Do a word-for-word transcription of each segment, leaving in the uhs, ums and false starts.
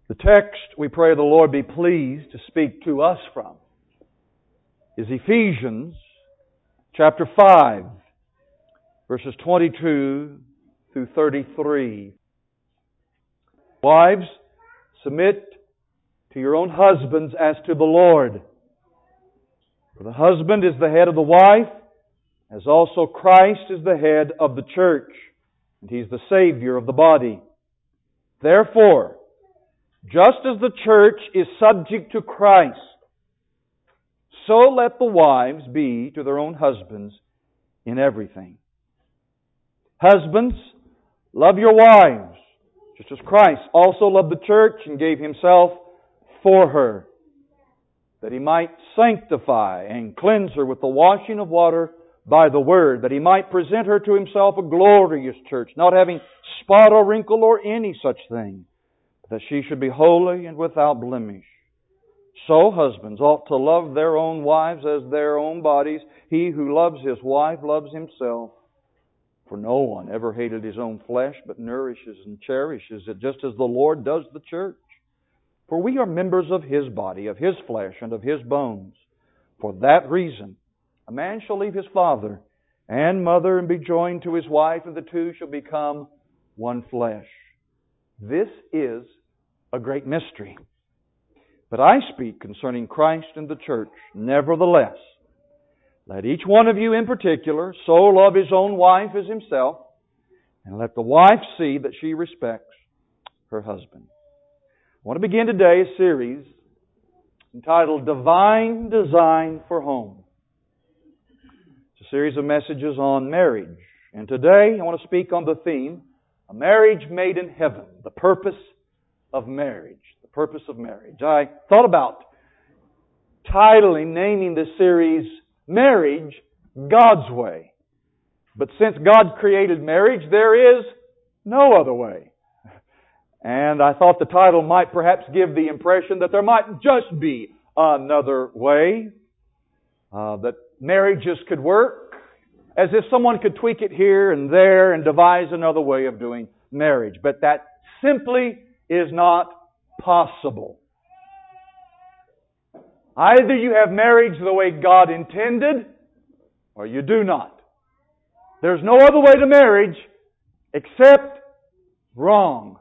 The text, we pray the Lord be pleased to speak to us from, is Ephesians chapter five, verses twenty-two through thirty-three. Wives, submit to your own husbands as to the Lord. For the husband is the head of the wife, as also Christ is the head of the church, and He's the Savior of the body. Therefore, just as the church is subject to Christ, so let the wives be to their own husbands in everything. Husbands, love your wives, just as Christ also loved the church and gave Himself for her, that He might sanctify and cleanse her with the washing of water by the Word, that He might present her to Himself a glorious church, not having spot or wrinkle or any such thing, that she should be holy and without blemish. So husbands ought to love their own wives as their own bodies. He who loves his wife loves himself. For no one ever hated his own flesh, but nourishes and cherishes it, just as the Lord does the church. For we are members of His body, of His flesh, and of His bones. For that reason, a man shall leave his father and mother and be joined to his wife, and the two shall become one flesh. This is a great mystery. But I speak concerning Christ and the church. Nevertheless, let each one of you in particular so love his own wife as himself, and let the wife see that she respects her husband. I want to begin today a series entitled Divine Design for Home. It's a series of messages on marriage. And today I want to speak on the theme, A Marriage Made in Heaven, the purpose of marriage. The purpose of marriage. I thought about titling, naming this series, Marriage God's Way. But since God created marriage, there is no other way. And I thought the title might perhaps give the impression that there might just be another way, uh, that marriages could work, as if someone could tweak it here and there and devise another way of doing marriage. But that simply is not possible. Either you have marriage the way God intended, or you do not. There's no other way to marriage except wrong.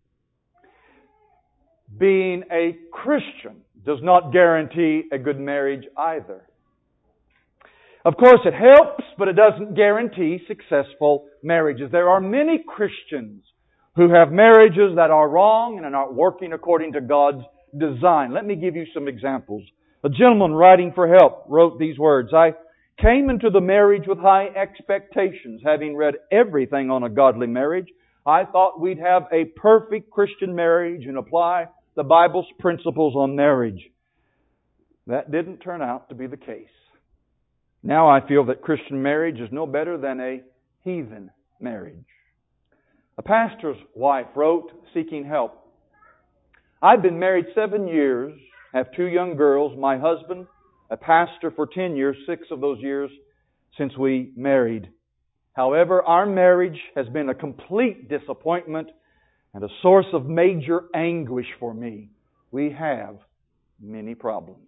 Being a Christian does not guarantee a good marriage either. Of course, it helps, but it doesn't guarantee successful marriages. There are many Christians who have marriages that are wrong and are not working according to God's design. Let me give you some examples. A gentleman writing for help wrote these words, I came into the marriage with high expectations. Having read everything on a godly marriage, I thought we'd have a perfect Christian marriage and apply the Bible's principles on marriage. That didn't turn out to be the case. Now I feel that Christian marriage is no better than a heathen marriage. A pastor's wife wrote, seeking help. I've been married seven years, have two young girls, my husband, a pastor for ten years, six of those years since we married. However, our marriage has been a complete disappointment and a source of major anguish for me. We have many problems.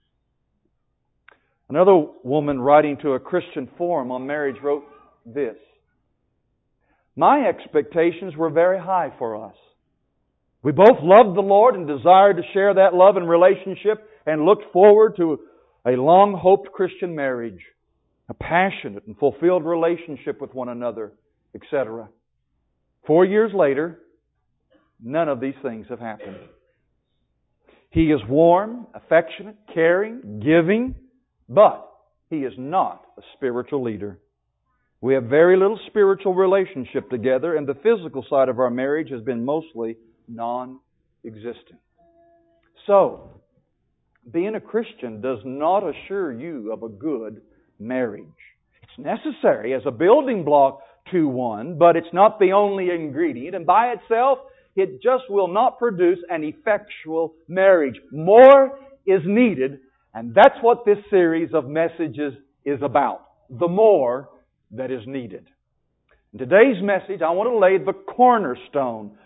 Another woman writing to a Christian forum on marriage wrote this. My expectations were very high for us. We both loved the Lord and desired to share that love and relationship and looked forward to a long-hoped Christian marriage, a passionate and fulfilled relationship with one another, et cetera. Four years later, none of these things have happened. He is warm, affectionate, caring, giving, but he is not a spiritual leader. We have very little spiritual relationship together, and the physical side of our marriage has been mostly non-existent. So, being a Christian does not assure you of a good marriage. It's necessary as a building block to one, but it's not the only ingredient, and by itself, it just will not produce an effectual marriage. More is needed, and that's what this series of messages is about. The more that is needed. In today's message, I want to lay the cornerstone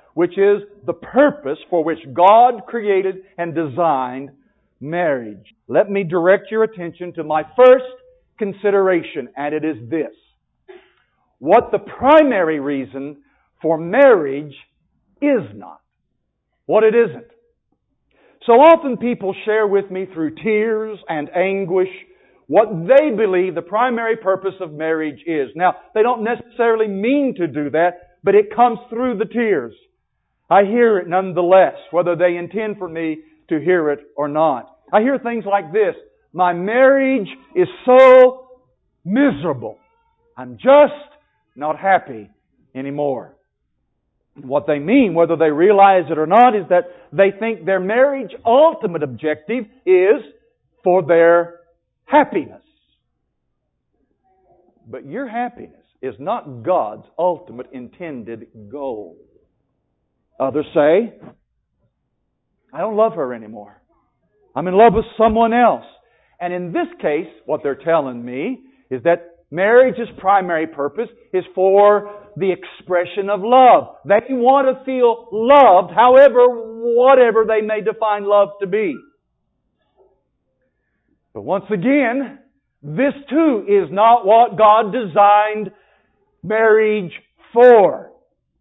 which is the purpose for which God created and designed marriage. Let me direct your attention to my first consideration, and it is this: what the primary reason for marriage is not. What it isn't. So often people share with me through tears and anguish what they believe the primary purpose of marriage is. Now, they don't necessarily mean to do that, but it comes through the tears. I hear it nonetheless, whether they intend for me to hear it or not. I hear things like this: my marriage is so miserable. I'm just not happy anymore. What they mean, whether they realize it or not, is that they think their marriage ultimate objective is for their happiness. But your happiness is not God's ultimate intended goal. Others say, I don't love her anymore. I'm in love with someone else. And in this case, what they're telling me is that marriage's primary purpose is for the expression of love. They want to feel loved, however, whatever they may define love to be. But once again, this too is not what God designed marriage for.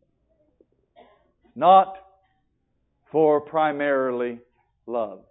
Not for primarily love.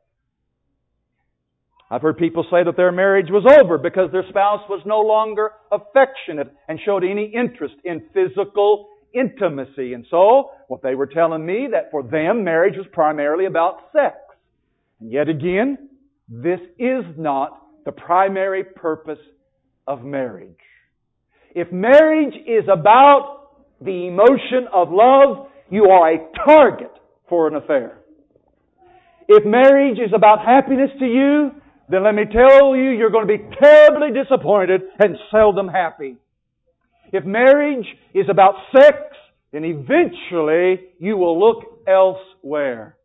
I've heard people say that their marriage was over because their spouse was no longer affectionate and showed any interest in physical intimacy. And so, what they were telling me, that for them, marriage was primarily about sex. And yet again, this is not the primary purpose of marriage. If marriage is about the emotion of love, you are a target for an affair. If marriage is about happiness to you, then let me tell you, you're going to be terribly disappointed and seldom happy. If marriage is about sex, then eventually you will look elsewhere.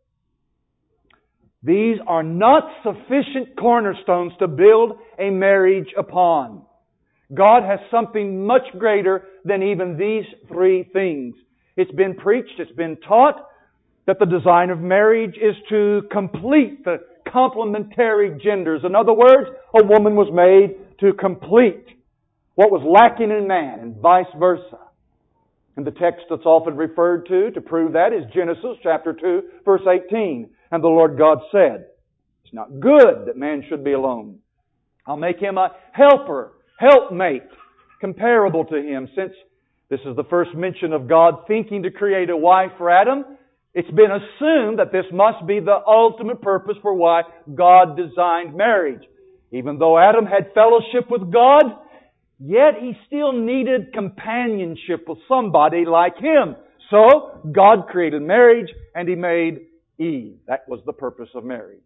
These are not sufficient cornerstones to build a marriage upon. God has something much greater than even these three things. It's been preached, it's been taught that the design of marriage is to complete the complementary genders. In other words, a woman was made to complete what was lacking in man and vice versa. And the text that's often referred to to prove that is Genesis chapter two, verse eighteen. And the Lord God said, it's not good that man should be alone. I'll make him a helper, helpmate, comparable to him. Since this is the first mention of God thinking to create a wife for Adam, it's been assumed that this must be the ultimate purpose for why God designed marriage. Even though Adam had fellowship with God, yet he still needed companionship with somebody like him. So, God created marriage and He made Eve. That was the purpose of marriage.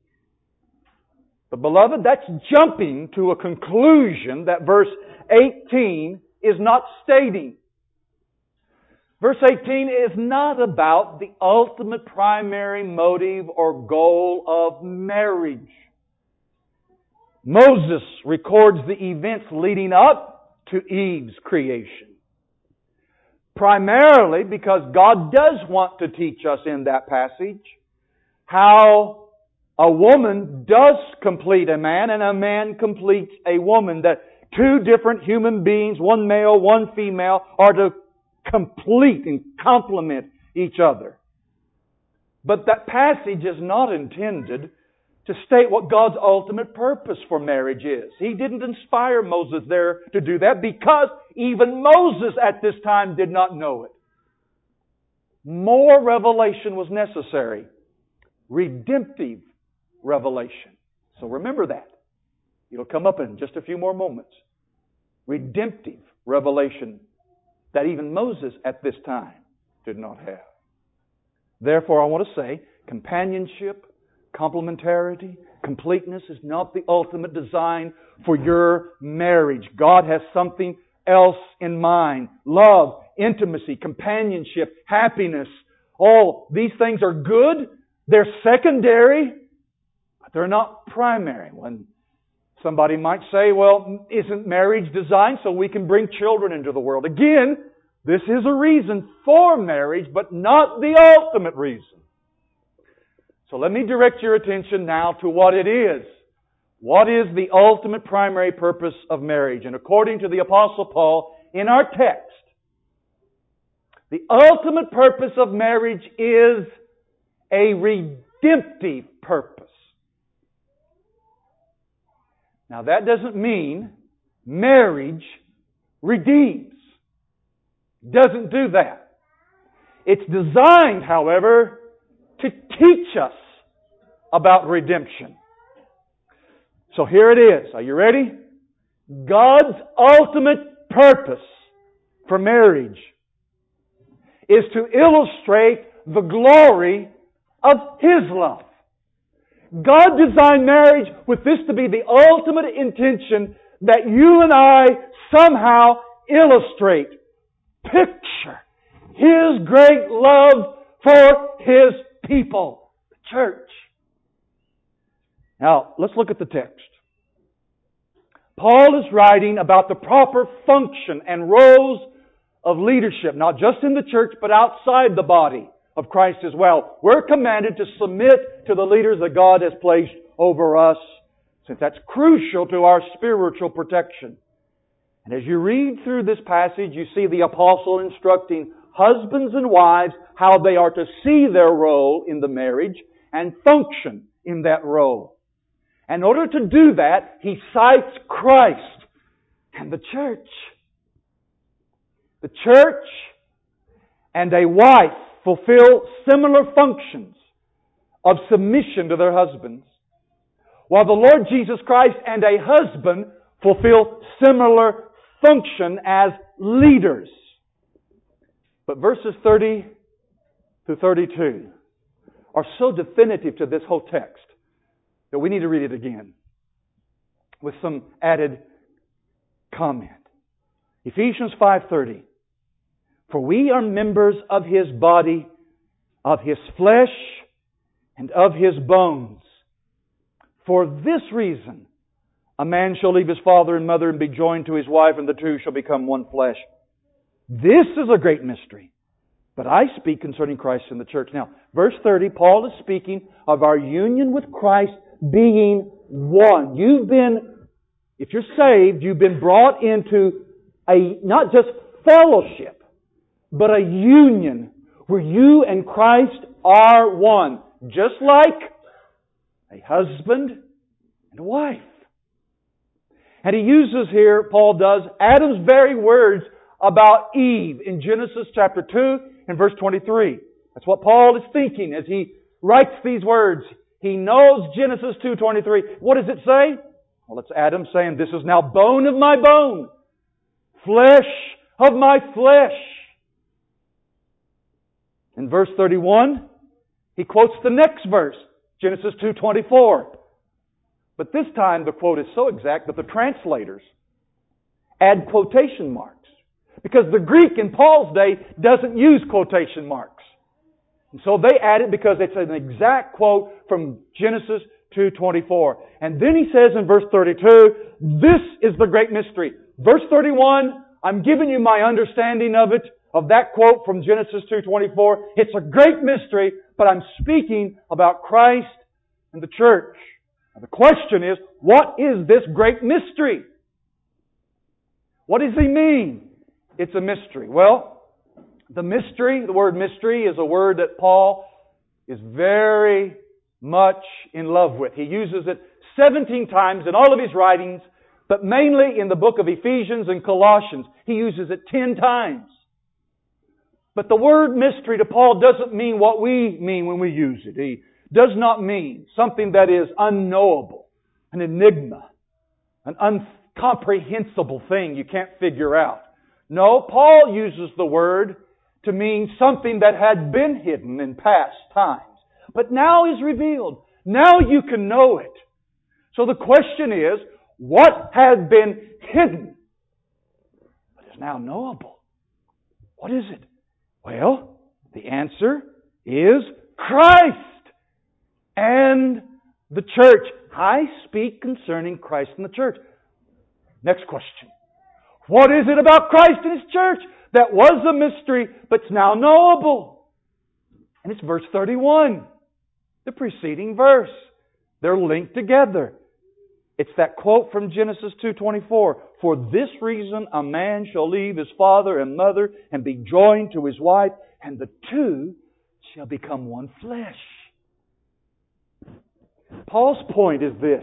But beloved, that's jumping to a conclusion that verse eighteen is not stating. Verse eighteen is not about the ultimate primary motive or goal of marriage. Moses records the events leading up to Eve's creation. Primarily because God does want to teach us in that passage how a woman does complete a man and a man completes a woman. That two different human beings, one male, one female, are to complete and complement each other. But that passage is not intended to state what God's ultimate purpose for marriage is. He didn't inspire Moses there to do that because even Moses at this time did not know it. More revelation was necessary. Redemptive revelation. So remember that. It'll come up in just a few more moments. Redemptive revelation that even Moses at this time did not have. Therefore, I want to say, companionship, complementarity, completeness is not the ultimate design for your marriage. God has something else in mind. Love, intimacy, companionship, happiness. All these things are good. They're secondary, but they're not primary. When somebody might say, well, isn't marriage designed so we can bring children into the world? Again, This is a reason for marriage, but not the ultimate reason. So let me direct your attention now to what it is. What is the ultimate primary purpose of marriage? And according to the Apostle Paul, in our text, the ultimate purpose of marriage is a redemptive purpose. Now that doesn't mean marriage redeems. It doesn't do that. It's designed, however, to teach us about redemption. So here it is. Are you ready? God's ultimate purpose for marriage is to illustrate the glory of His love. God designed marriage with this to be the ultimate intention that you and I somehow illustrate, picture His great love for His people, the church. Now, let's look at the text. Paul is writing about the proper function and roles of leadership, not just in the church, but outside the body of Christ as well. We're commanded to submit to the leaders that God has placed over us, since that's crucial to our spiritual protection. And as you read through this passage, you see the apostle instructing husbands and wives how they are to see their role in the marriage and function in that role. In order to do that, he cites Christ and the church. The church and a wife fulfill similar functions of submission to their husbands, while the Lord Jesus Christ and a husband fulfill similar function as leaders. But verses thirty to thirty-two are so definitive to this whole text that we need to read it again with some added comment. Ephesians five thirty. For we are members of His body, of His flesh, and of His bones. For this reason, a man shall leave his father and mother and be joined to his wife, and the two shall become one flesh. This is a great mystery, but I speak concerning Christ and the church. Now, verse thirty, Paul is speaking of our union with Christ being one. You've been, if you're saved, you've been brought into a, not just fellowship, but a union where you and Christ are one. Just like a husband and a wife. And he uses here, Paul does, Adam's very words about Eve in Genesis chapter two and verse twenty-three. That's what Paul is thinking as he writes these words. He knows Genesis two twenty-three. What does it say? Well, it's Adam saying, this is now bone of my bone, flesh of my flesh. In verse thirty-one, he quotes the next verse, Genesis two twenty-four. But this time the quote is so exact that the translators add quotation marks. Because the Greek in Paul's day doesn't use quotation marks. And so they add it because it's an exact quote from Genesis two twenty-four. And then he says in verse thirty-two, this is the great mystery. Verse thirty-one, I'm giving you my understanding of it, of that quote from Genesis two twenty-four. It's a great mystery, but I'm speaking about Christ and the church. Now the question is, what is this great mystery? What does he mean? It's a mystery. Well, the mystery, the word mystery is a word that Paul is very much in love with. He uses it seventeen times in all of his writings, but mainly in the book of Ephesians and Colossians. He uses it ten times. But the word mystery to Paul doesn't mean what we mean when we use it. He does not mean something that is unknowable, an enigma, an incomprehensible thing you can't figure out. No, Paul uses the word to mean something that had been hidden in past times, but now is revealed. Now you can know it. So the question is, what had been hidden but is now knowable? What is it? Well, the answer is Christ and the church. I speak concerning Christ and the church. Next question. What is it about Christ and His church that was a mystery, but it's now knowable. And it's verse thirty-one, the preceding verse. They're linked together. It's that quote from Genesis two twenty-four. For this reason a man shall leave his father and mother and be joined to his wife, and the two shall become one flesh. Paul's point is this.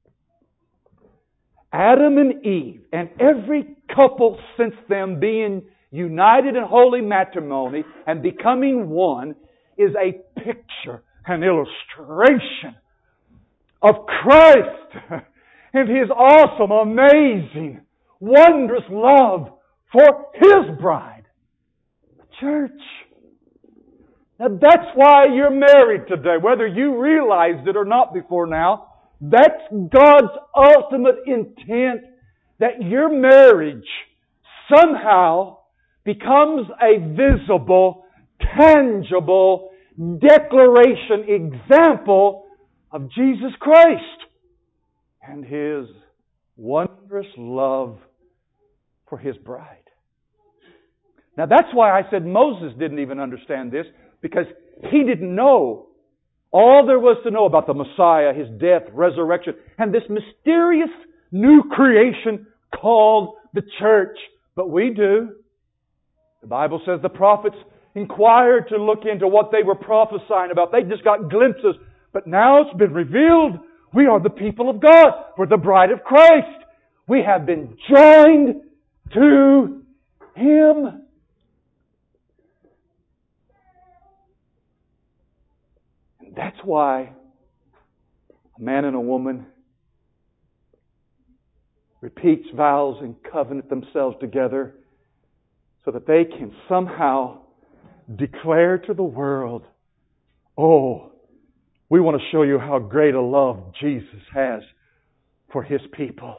Adam and Eve and every couple since them being united in holy matrimony and becoming one is a picture, an illustration of Christ and His awesome, amazing, wondrous love for His bride, the church. Now that's why you're married today, whether you realized it or not before now. That's God's ultimate intent, that your marriage somehow becomes a visible, tangible declaration, example of Jesus Christ and His wondrous love for His bride. Now that's why I said Moses didn't even understand this, because he didn't know all there was to know about the Messiah, His death, resurrection, and this mysterious new creation called the church. But we do. The Bible says the prophets inquired to look into what they were prophesying about. They just got glimpses. But now it's been revealed. We are the people of God. We're the bride of Christ. We have been joined to Him. That's why a man and a woman repeats vows and covenant themselves together so that they can somehow declare to the world, oh, we want to show you how great a love Jesus has for His people.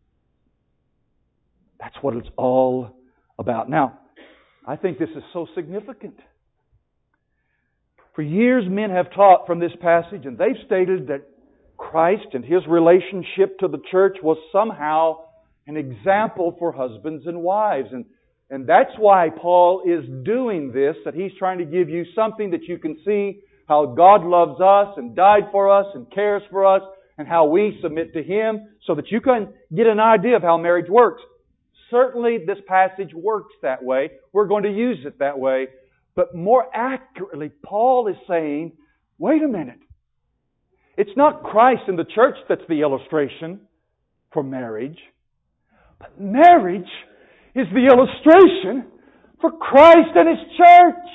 That's what it's all about. Now, I think this is so significant. For years, men have taught from this passage, and they've stated that Christ and His relationship to the church was somehow an example for husbands and wives. And, and that's why Paul is doing this, that he's trying to give you something that you can see how God loves us and died for us and cares for us and how we submit to Him so that you can get an idea of how marriage works. Certainly, this passage works that way. We're going to use it that way. But more accurately, Paul is saying, wait a minute. It's not Christ and the church that's the illustration for marriage. But marriage is the illustration for Christ and His church.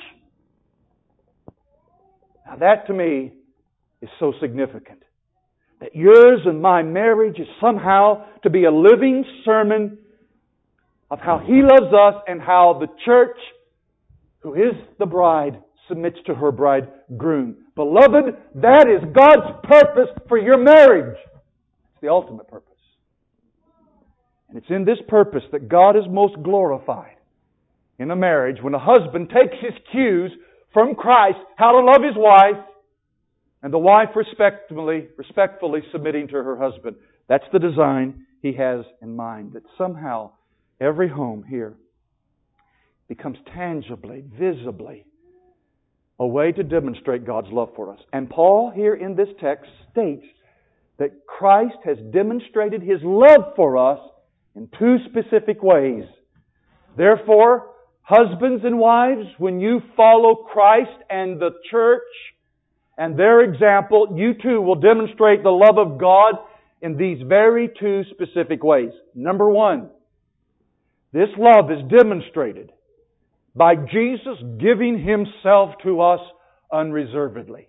Now that to me is so significant. That yours and my marriage is somehow to be a living sermon of how He loves us and how the church, who is the bride, submits to her bridegroom. Beloved, that is God's purpose for your marriage. It's the ultimate purpose. And it's in this purpose that God is most glorified in a marriage when a husband takes his cues from Christ how to love his wife, and the wife respectfully, respectfully submitting to her husband. That's the design He has in mind, that somehow every home here becomes tangibly, visibly a way to demonstrate God's love for us. And Paul here in this text states that Christ has demonstrated His love for us in two specific ways. Therefore, husbands and wives, when you follow Christ and the church and their example, you too will demonstrate the love of God in these very two specific ways. Number one, this love is demonstrated by Jesus giving Himself to us unreservedly.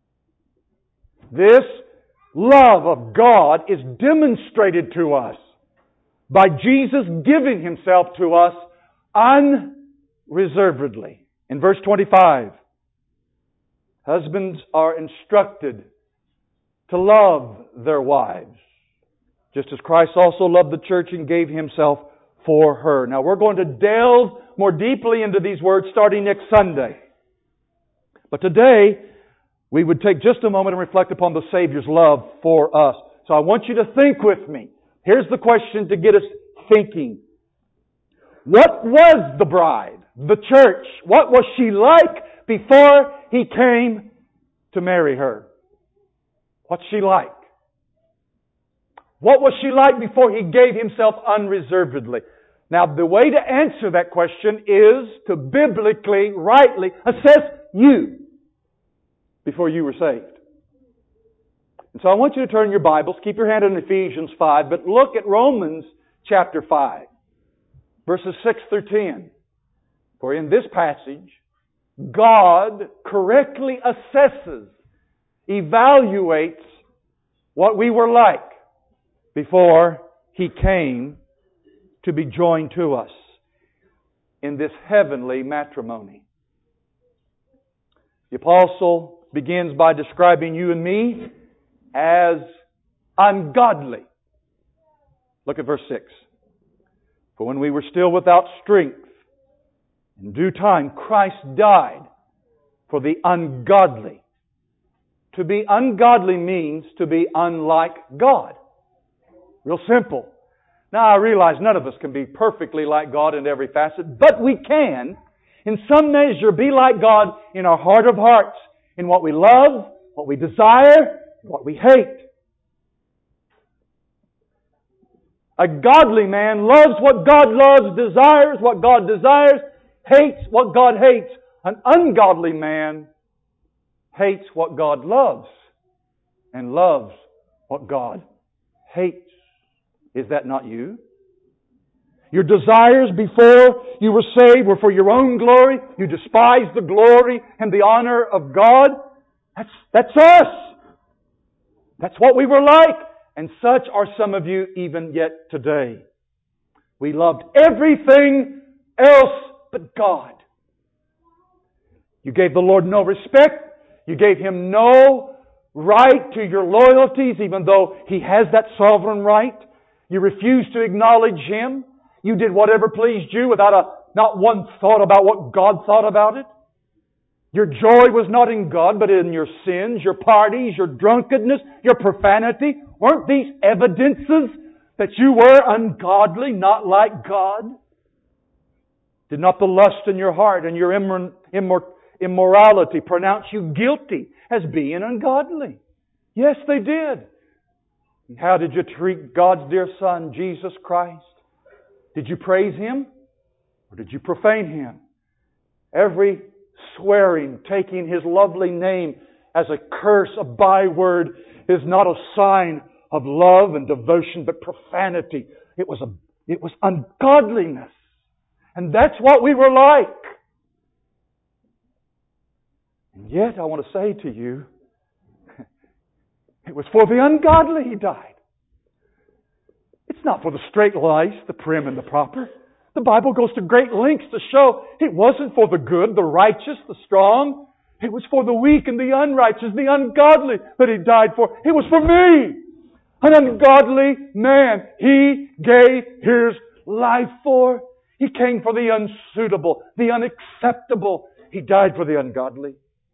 This love of God is demonstrated to us by Jesus giving Himself to us unreservedly. In verse twenty-five, husbands are instructed to love their wives, just as Christ also loved the church and gave Himself for her. Now we're going to delve more deeply into these words starting next Sunday. But today, we would take just a moment and reflect upon the Savior's love for us. So I want you to think with me. Here's the question to get us thinking. What was the bride? The church. What was she like before He came to marry her? What's she like? What was she like before He gave Himself unreservedly? Now, the way to answer that question is to biblically, rightly assess you before you were saved. And so I want you to turn your Bibles, keep your hand in Ephesians five, but look at Romans chapter five, verses six through ten. For in this passage, God correctly assesses, evaluates what we were like before He came to be joined to us in this heavenly matrimony. The apostle begins by describing you and me as ungodly. Look at verse six. For when we were still without strength, in due time Christ died for the ungodly. To be ungodly means to be unlike God. Real simple. Now I realize none of us can be perfectly like God in every facet, but we can, in some measure, be like God in our heart of hearts, in what we love, what we desire, what we hate. A godly man loves what God loves, desires what God desires, hates what God hates. An ungodly man hates what God loves and loves what God hates. Is that not you? Your desires before you were saved were for your own glory. You despised the glory and the honor of God. That's, that's us. That's what we were like. And such are some of you even yet today. We loved everything else but God. You gave the Lord no respect. You gave Him no right to your loyalties, even though He has that sovereign right. You refused to acknowledge Him. You did whatever pleased you without a, not one thought about what God thought about it. Your joy was not in God, but in your sins, your parties, your drunkenness, your profanity. Weren't these evidences that you were ungodly, not like God? Did not the lust in your heart and your immor- immor- immorality pronounce you guilty as being ungodly? Yes, they did. And how did you treat God's dear Son, Jesus Christ? Did you praise Him or did you profane Him? Every swearing, taking His lovely name as a curse, a byword, is not a sign of love and devotion, but profanity. It was a, it was ungodliness. And that's what we were like. And yet, I want to say to you, it was for the ungodly He died. It's not for the straight-laced, the prim and the proper. The Bible goes to great lengths to show it wasn't for the good, the righteous, the strong. It was for the weak and the unrighteous, the ungodly that He died for. It was for me, an ungodly man. He gave His life for. He came for the unsuitable, the unacceptable. He died for the ungodly.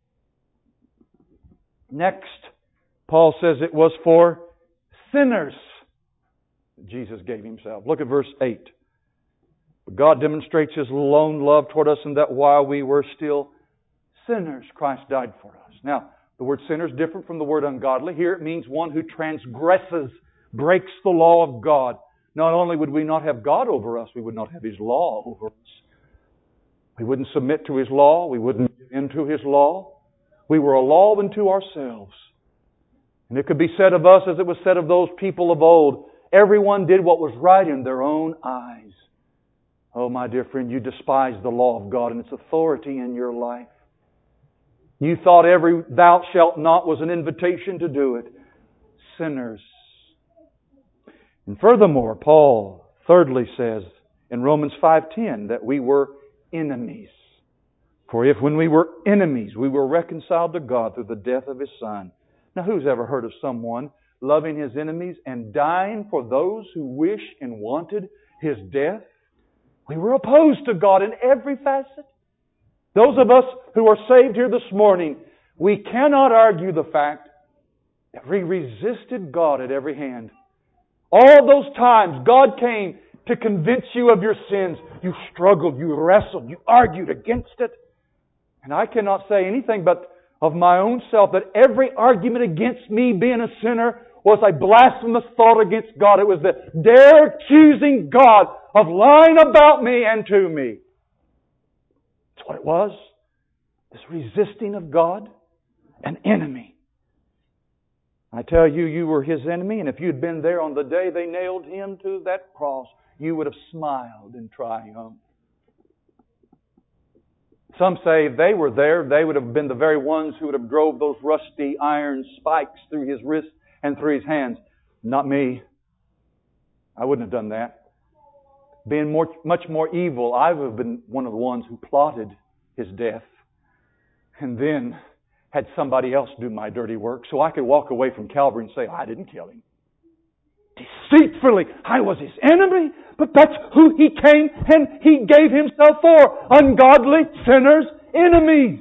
Next, Paul says it was for sinners Jesus gave Himself. Look at verse eight. God demonstrates His lone love toward us in that while we were still sinners, Christ died for us. Now, the word sinner is different from the word ungodly. Here it means one who transgresses, breaks the law of God. Not only would we not have God over us, we would not have His law over us. We wouldn't submit to His law. We wouldn't give in to His law. We were a law unto ourselves. And it could be said of us as it was said of those people of old, everyone did what was right in their own eyes. Oh, my dear friend, you despised the law of God and its authority in your life. You thought every thou shalt not was an invitation to do it. Sinners. And furthermore, Paul thirdly says in Romans five ten that we were enemies. For if when we were enemies, we were reconciled to God through the death of His Son. Now, who's ever heard of someone loving his enemies and dying for those who wish and wanted his death? We were opposed to God in every facet. Those of us who are saved here this morning, we cannot argue the fact that we resisted God at every hand. All those times God came to convince you of your sins. You struggled, you wrestled, you argued against it. And I cannot say anything but of my own self that every argument against me being a sinner was a blasphemous thought against God. It was the dare accusing God of lying about me and to me. That's what it was. This resisting of God, an enemy. I tell you, you were His enemy, and if you'd been there on the day they nailed Him to that cross, you would have smiled in triumph. Some say if they were there, they would have been the very ones who would have drove those rusty iron spikes through His wrists and through His hands. Not me. I wouldn't have done that. Being more, much more evil, I would have been one of the ones who plotted His death. And then had somebody else do my dirty work so I could walk away from Calvary and say, I didn't kill Him. Deceitfully, I was His enemy, but that's who He came and He gave Himself for. Ungodly sinners, enemies.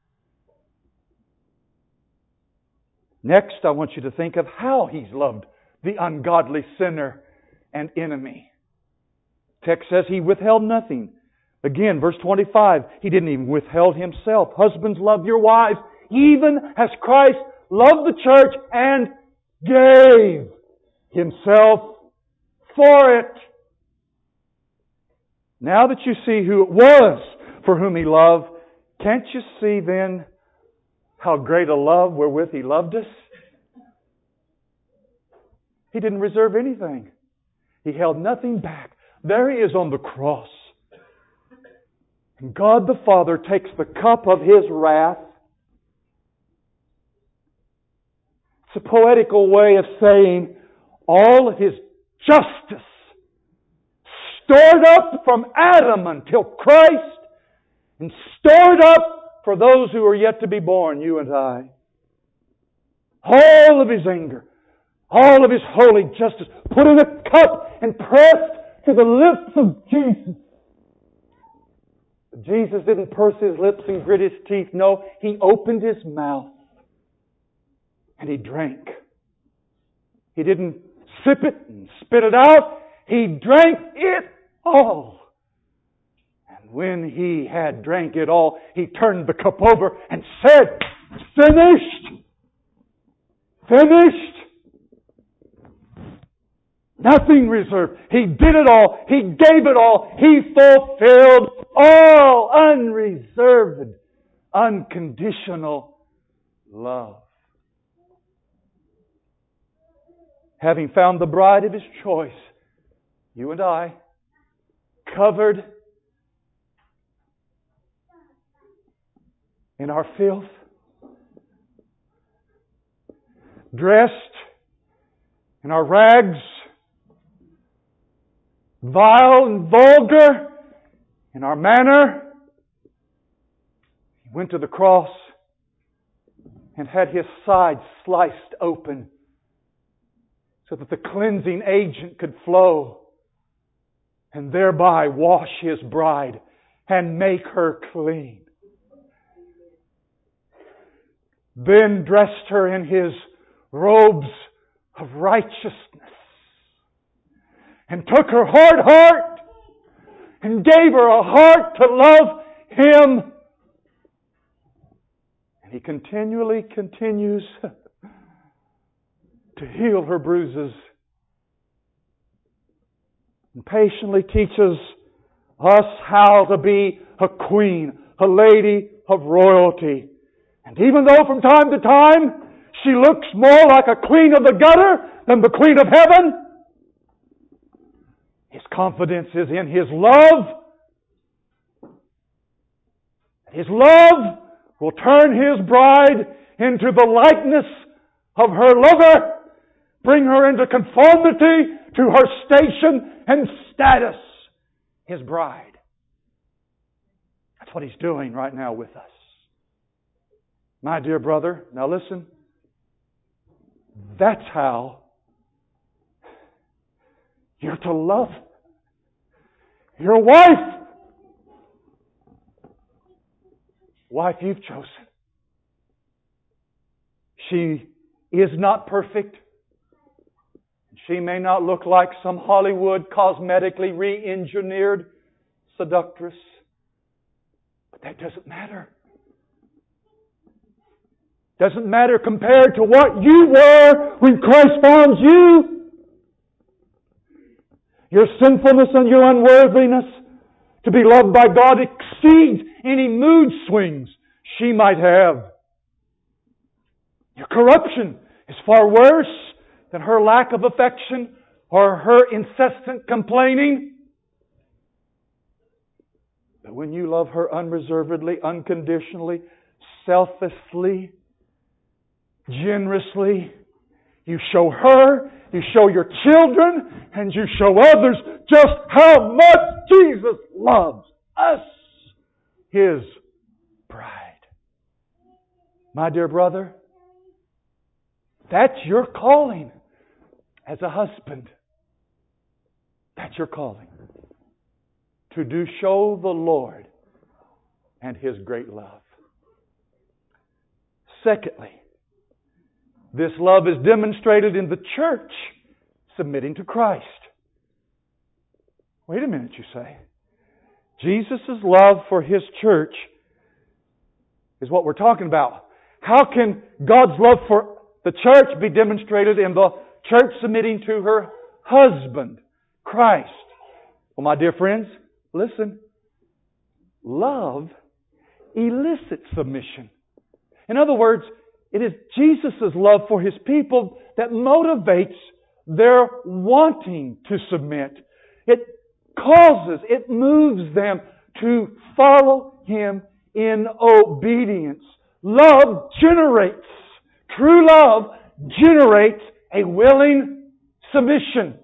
Next, I want you to think of how He's loved the ungodly sinner and enemy. The text says He withheld nothing. Again, verse twenty-five, He didn't even withheld Himself. Husbands, love your wives, even as Christ loved the church and gave Himself for it. Now that you see who it was for whom He loved, can't you see then how great a love wherewith He loved us? He didn't reserve anything. He held nothing back. There He is on the cross. And God the Father takes the cup of His wrath. It's a poetical way of saying all of His justice stored up from Adam until Christ and stored up for those who are yet to be born, you and I. All of His anger, all of His holy justice put in a cup and pressed to the lips of Jesus. But Jesus didn't purse His lips and grit His teeth. No, He opened His mouth and He drank. He didn't sip it and spit it out. He drank it all. And when He had drank it all, He turned the cup over and said, finished! Finished! Nothing reserved. He did it all. He gave it all. He fulfilled all unreserved, unconditional love. Having found the bride of His choice, you and I, covered in our filth, dressed in our rags, vile and vulgar in our manner, He went to the cross and had His side sliced open so that the cleansing agent could flow and thereby wash His bride and make her clean. Then dressed her in His robes of righteousness and took her hard heart and gave her a heart to love Him. And He continually continues to heal her bruises and patiently teaches us how to be a queen, a lady of royalty. And even though from time to time she looks more like a queen of the gutter than the queen of heaven, His confidence is in His love. His love will turn His bride into the likeness of her lover, bring her into conformity to her station and status, His bride. That's what He's doing right now with us. My dear brother, now listen. That's how you're to love your wife. Wife you've chosen. She is not perfect. She may not look like some Hollywood cosmetically re-engineered seductress, but that doesn't matter. Doesn't matter compared to what you were when Christ found you. Your sinfulness and your unworthiness to be loved by God exceeds any mood swings she might have. Your corruption is far worse than her lack of affection or her incessant complaining. But when you love her unreservedly, unconditionally, selflessly, generously, you show her, you show your children, and you show others just how much Jesus loves us, His bride. My dear brother, that's your calling as a husband. That's your calling. To do show the Lord and His great love. Secondly, this love is demonstrated in the church submitting to Christ. Wait a minute, you say. Jesus' love for His church is what we're talking about. How can God's love for the church be demonstrated in the church submitting to her husband, Christ? Well, my dear friends, listen. Love elicits submission. In other words, it is Jesus' love for His people that motivates their wanting to submit. It causes, it moves them to follow Him in obedience. Love generates, true love generates a willing submission.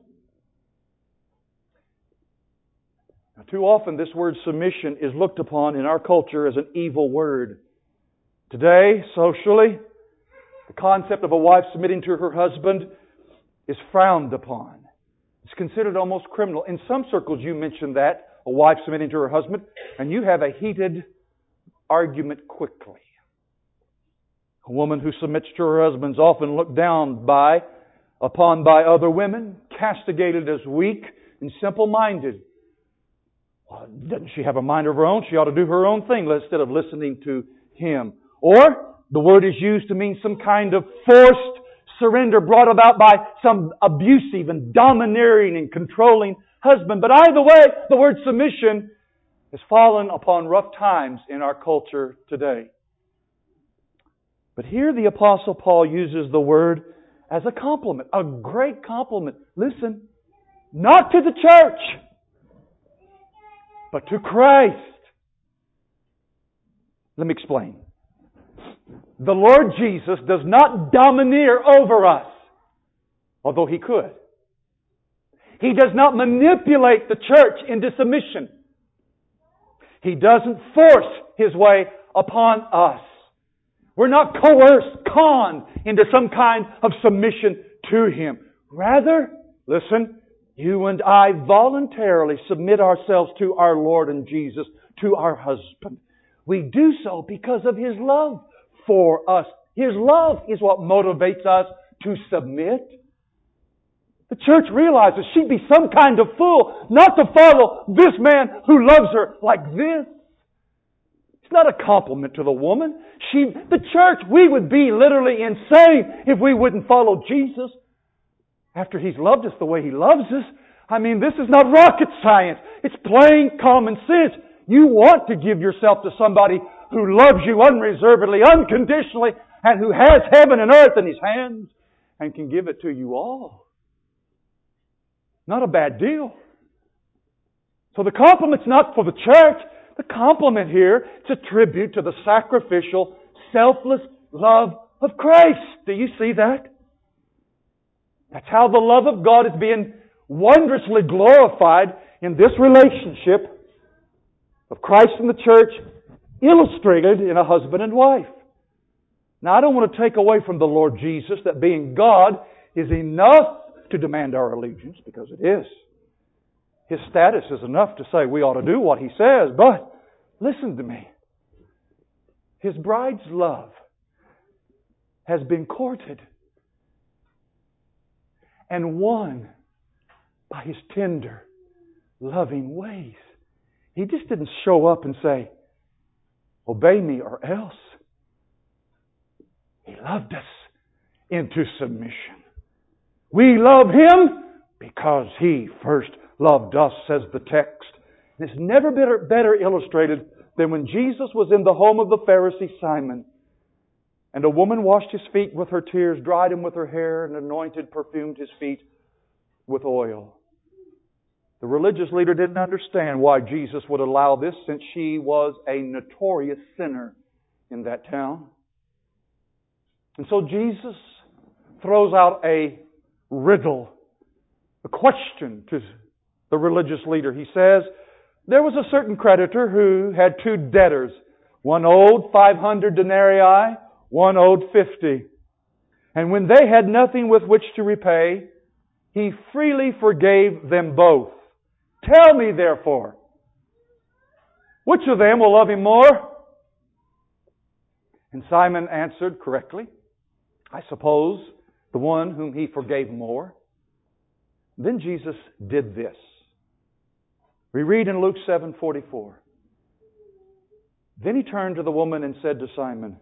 Now, too often this word submission is looked upon in our culture as an evil word. Today, socially, the concept of a wife submitting to her husband is frowned upon. It's considered almost criminal. In some circles you mention that, a wife submitting to her husband, and you have a heated argument quickly. A woman who submits to her husband is often looked down by, upon by other women, castigated as weak and simple-minded. Well, doesn't she have a mind of her own? She ought to do her own thing instead of listening to him. Or the word is used to mean some kind of forced surrender brought about by some abusive and domineering and controlling husband. But either way, the word submission has fallen upon rough times in our culture today. But here the Apostle Paul uses the word as a compliment, a great compliment. Listen, not to the church, but to Christ. Let me explain. The Lord Jesus does not domineer over us, although He could. He does not manipulate the church into submission. He doesn't force His way upon us. We're not coerced, conned into some kind of submission to Him. Rather, listen, you and I voluntarily submit ourselves to our Lord and Jesus, to our husband. We do so because of His love for us. His love is what motivates us to submit. The church realizes she'd be some kind of fool not to follow this man who loves her like this. It's not a compliment to the woman. She, the church, we would be literally insane if we wouldn't follow Jesus after He's loved us the way He loves us. I mean, this is not rocket science. It's plain common sense. You want to give yourself to somebody who loves you unreservedly, unconditionally, and who has heaven and earth in His hands and can give it to you all. Not a bad deal. So the compliment's not for the church. The compliment here is a tribute to the sacrificial, selfless love of Christ. Do you see that? That's how the love of God is being wondrously glorified in this relationship of Christ and the church, illustrated in a husband and wife. Now, I don't want to take away from the Lord Jesus that being God is enough to demand our allegiance, because it is. His status is enough to say we ought to do what He says. But listen to me. His bride's love has been courted. and won by His tender, loving ways. He just didn't show up and say, obey me or else. He loved us into submission. We love Him because He first loved us, says the text. And it's never better, better illustrated than when Jesus was in the home of the Pharisee Simon, and a woman washed His feet with her tears, dried Him with her hair, and anointed, perfumed His feet with oil. The religious leader didn't understand why Jesus would allow this, since she was a notorious sinner in that town. And so Jesus throws out a riddle, a question to the religious leader. He says, there was a certain creditor who had two debtors. One owed five hundred denarii, one owed fifty. And when they had nothing with which to repay, He freely forgave them both. Tell me, therefore, which of them will love Him more? And Simon answered correctly, I suppose the one whom he forgave more. Then Jesus did this. We read in Luke seven forty-four. Then He turned to the woman and said to Simon,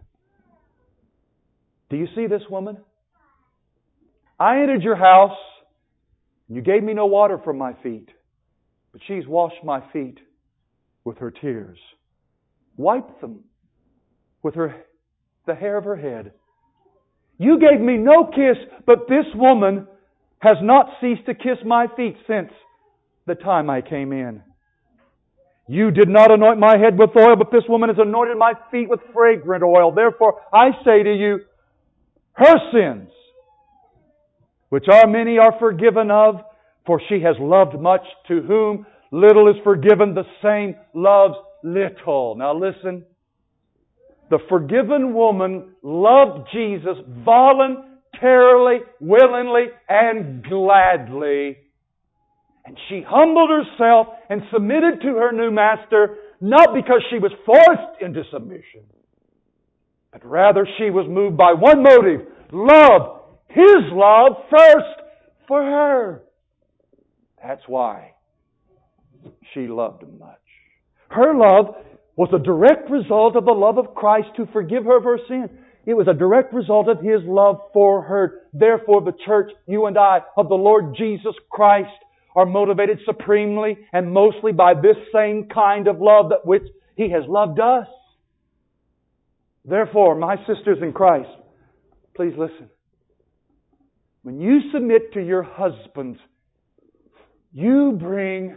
do you see this woman? I entered your house, and you gave me no water for my feet, but she's washed my feet with her tears, wiped them with her the hair of her head. You gave me no kiss, but this woman has not ceased to kiss my feet since the time I came in. You did not anoint my head with oil, but this woman has anointed my feet with fragrant oil. Therefore, I say to you, her sins, which are many, are forgiven of, for she has loved much. To whom little is forgiven, the same loves little. Now listen. The forgiven woman loved Jesus voluntarily, willingly, and gladly. And she humbled herself and submitted to her new master, not because she was forced into submission, but rather she was moved by one motive: love. His love first for her. That's why she loved Him much. Her love was a direct result of the love of Christ to forgive her of her sin. It was a direct result of His love for her. Therefore, the church, you and I, of the Lord Jesus Christ, are motivated supremely and mostly by this same kind of love that which He has loved us. Therefore, my sisters in Christ, please listen. When you submit to your husbands, you bring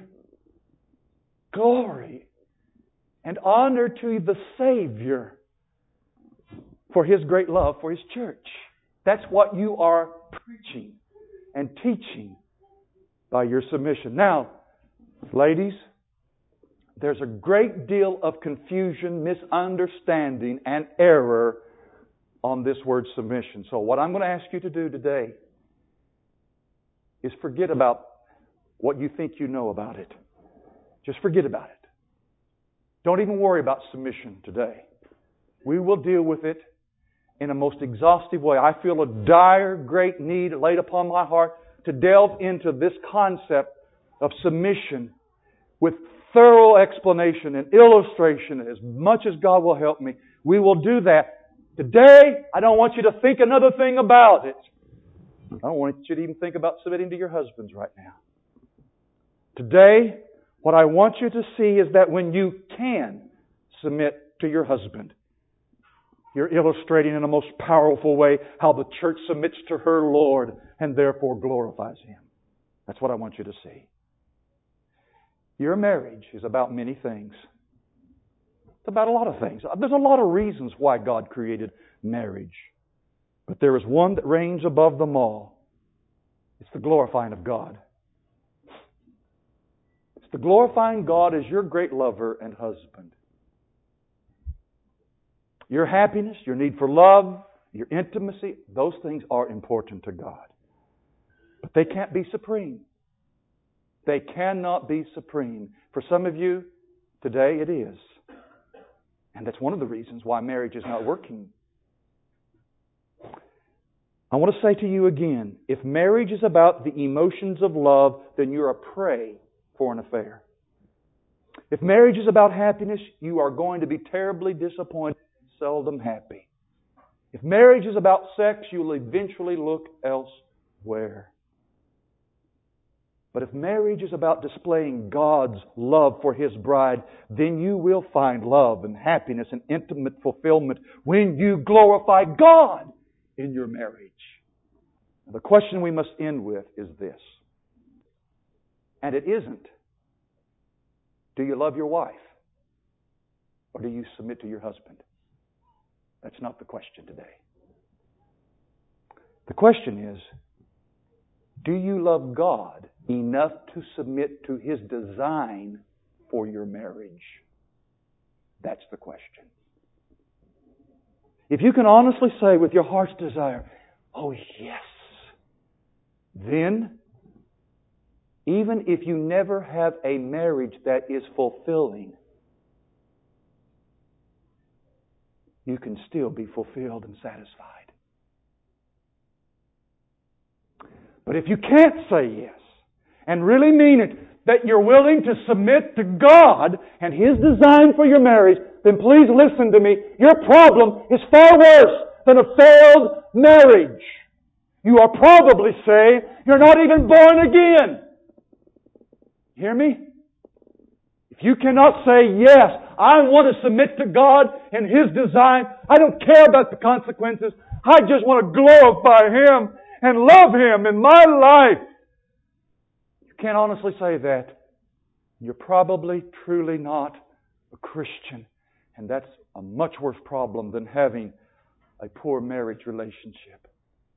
glory and honor to the Savior for His great love for His church. That's what you are preaching and teaching by your submission. Now, ladies, there's a great deal of confusion, misunderstanding, and error on this word submission. So what I'm going to ask you to do today is forget about what you think you know about it. Just forget about it. Don't even worry about submission today. We will deal with it in a most exhaustive way. I feel a dire, great need laid upon my heart to delve into this concept of submission with thorough explanation and illustration as much as God will help me. We will do that. Today, I don't want you to think another thing about it. I don't want you to even think about submitting to your husbands right now. Today, what I want you to see is that when you can submit to your husband, you're illustrating in a most powerful way how the church submits to her Lord and therefore glorifies Him. That's what I want you to see. Your marriage is about many things. It's about a lot of things. There's a lot of reasons why God created marriage. But there is one that reigns above them all. It's the glorifying of God. It's the glorifying God as your great lover and husband. Your happiness, your need for love, your intimacy, those things are important to God. But they can't be supreme. They cannot be supreme. For some of you, today it is. And that's one of the reasons why marriage is not working. I want to say to you again, if marriage is about the emotions of love, then you're a prey for an affair. If marriage is about happiness, you are going to be terribly disappointed and seldom happy. If marriage is about sex, you will eventually look elsewhere. But if marriage is about displaying God's love for His bride, then you will find love and happiness and intimate fulfillment when you glorify God in your marriage. The question we must end with is this. And it isn't, do you love your wife? Or do you submit to your husband? That's not the question today. The question is, do you love God enough to submit to His design for your marriage? That's the question. If you can honestly say with your heart's desire, oh yes, then even if you never have a marriage that is fulfilling, you can still be fulfilled and satisfied. But if you can't say yes, and really mean it, that you're willing to submit to God and His design for your marriage, then please listen to me. Your problem is far worse than a failed marriage. You are probably saved. You're not even born again. Hear me? If you cannot say, yes, I want to submit to God and His design. I don't care about the consequences. I just want to glorify Him and love Him in my life. You can't honestly say that. You're probably truly not a Christian. And that's a much worse problem than having a poor marriage relationship.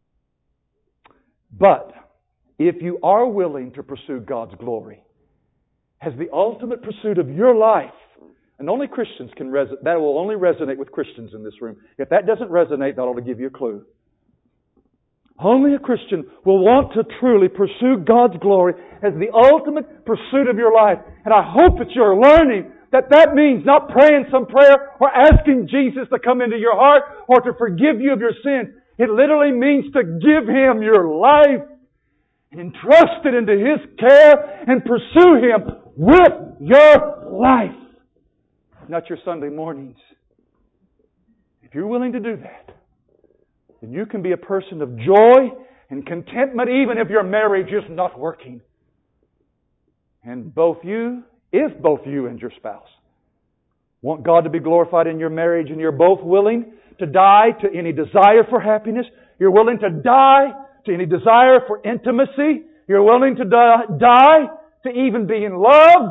But if you are willing to pursue God's glory as the ultimate pursuit of your life, and only Christians can resonate, that will only resonate with Christians in this room. If that doesn't resonate, that ought to give you a clue. Only a Christian will want to truly pursue God's glory as the ultimate pursuit of your life. And I hope that you're learning that that means not praying some prayer or asking Jesus to come into your heart or to forgive you of your sins. It literally means to give Him your life and entrust it into His care and pursue Him with your life. Not your Sunday mornings. If you're willing to do that, then you can be a person of joy and contentment even if your marriage is not working. And both you, if both you and your spouse want God to be glorified in your marriage and you're both willing to die to any desire for happiness, you're willing to die to any desire for intimacy, you're willing to die to even being loved,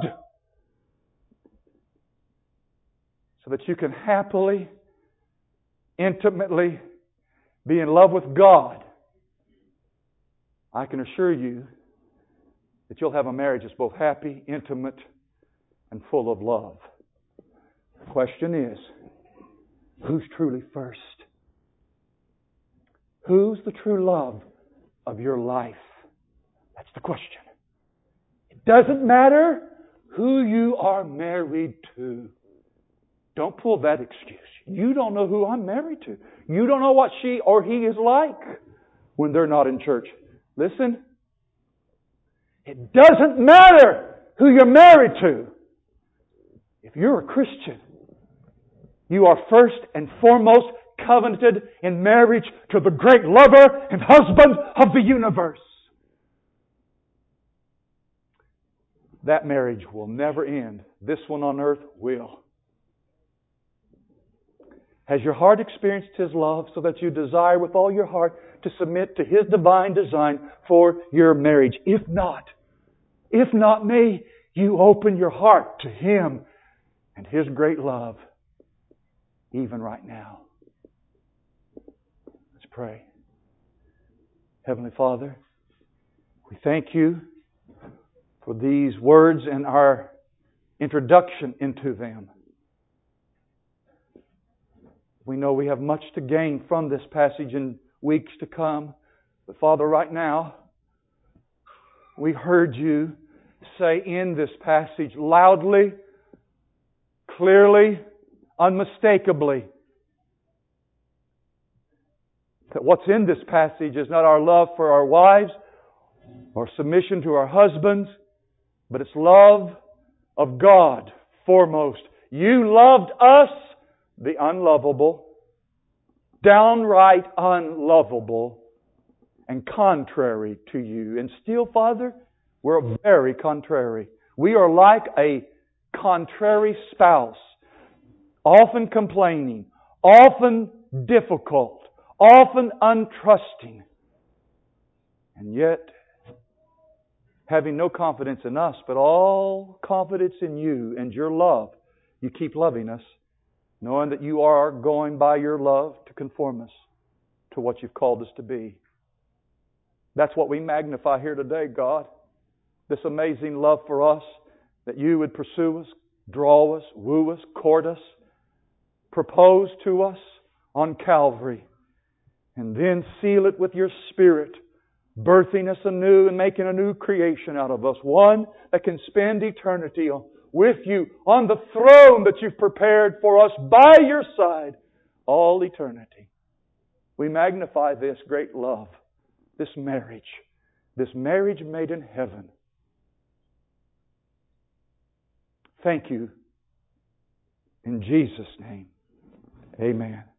so that you can happily, intimately be in love with God, I can assure you that you'll have a marriage that's both happy, intimate, and full of love. The question is, who's truly first? Who's the true love of your life? That's the question. It doesn't matter who you are married to. Don't pull that excuse. You don't know who I'm married to. You don't know what she or he is like when they're not in church. Listen, it doesn't matter who you're married to. If you're a Christian, you are first and foremost covenanted in marriage to the great lover and husband of the universe. That marriage will never end. This one on earth will. Has your heart experienced His love so that you desire with all your heart to submit to His divine design for your marriage? If not, if not, may you open your heart to Him and His great love even right now. Let's pray. Heavenly Father, we thank You for these words and our introduction into them. We know we have much to gain from this passage in weeks to come. But Father, right now, we heard You say in this passage loudly, clearly, unmistakably, that what's in this passage is not our love for our wives or submission to our husbands, but it's love of God foremost. You loved us, the unlovable, downright unlovable, and contrary to you. And still, Father, we're very contrary. We are like a contrary spouse, often complaining, often difficult, often untrusting, and yet having no confidence in us, but all confidence in you and your love. You keep loving us, knowing that you are going by your love to conform us to what you've called us to be. That's what we magnify here today, God. This amazing love for us, that you would pursue us, draw us, woo us, court us, propose to us on Calvary, and then seal it with your Spirit, birthing us anew and making a new creation out of us. One that can spend eternity with you on the throne that you've prepared for us by your side all eternity. We magnify this great love, this marriage, this marriage made in heaven. Thank you. In Jesus' name, amen.